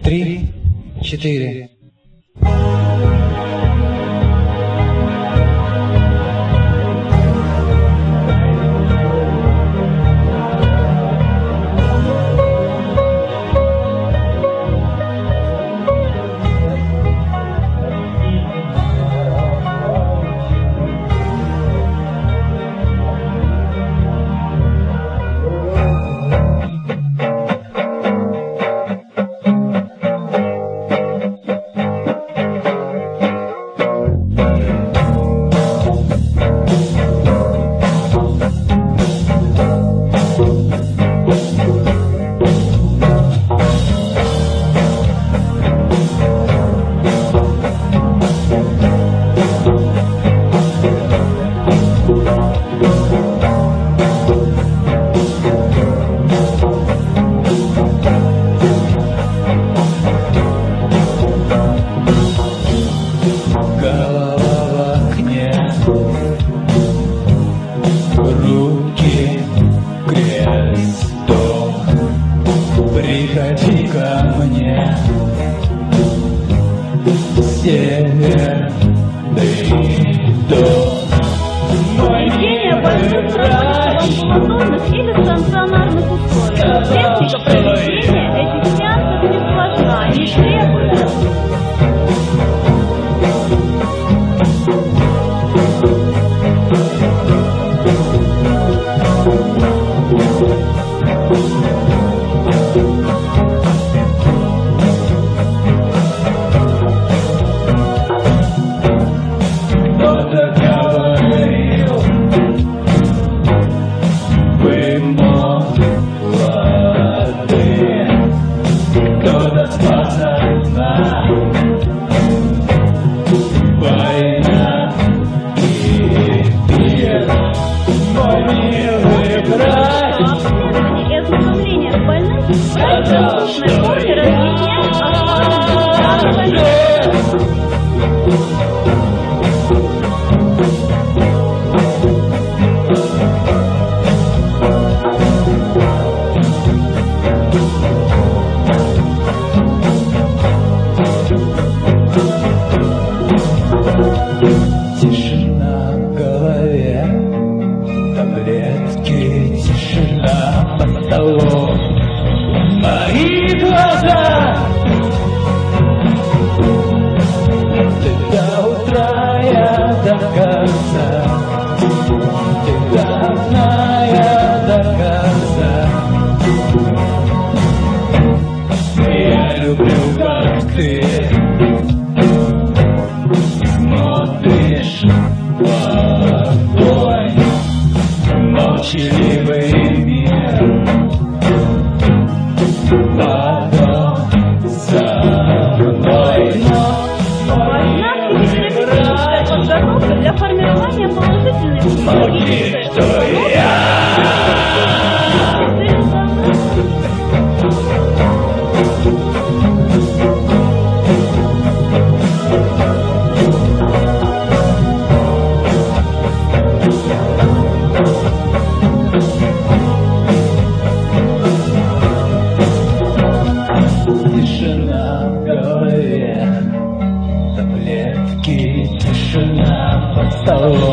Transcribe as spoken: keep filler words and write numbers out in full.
три, четыре. Приходи ко мне, северный дом. Проведение больших праздников в амбулаторных или стационарных условиях. Техника проведения этих сеансов не сложна, не требует тишина в голове, таблетки, тишина под столом. Мои глаза ты до утра, я до конца, ты одна, я до конца. Я люблю, как ты смотришь в огонь, молчаливый мир. Потом за мной, важна психотерапевтическая подготовка для формирования положительной психологической что я. Тишина в голове, таблетки, тишина под столом.